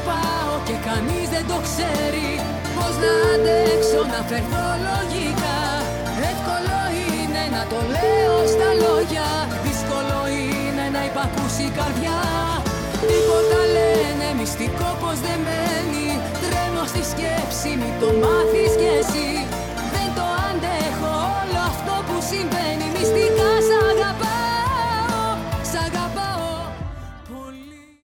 πάω και κανείς δεν το ξέρει. Πώς να αντέξω να φερθώ λογικά. Εύκολο είναι να το λέω στα λόγια, δύσκολο είναι να υπακούσει η καρδιά. Τίποτα λένε μυστικό πως δεν μένει. Τρέμω στη σκέψη, μη το μάθεις κι εσύ. Δεν το αντέχω όλο αυτό που συμβαίνει.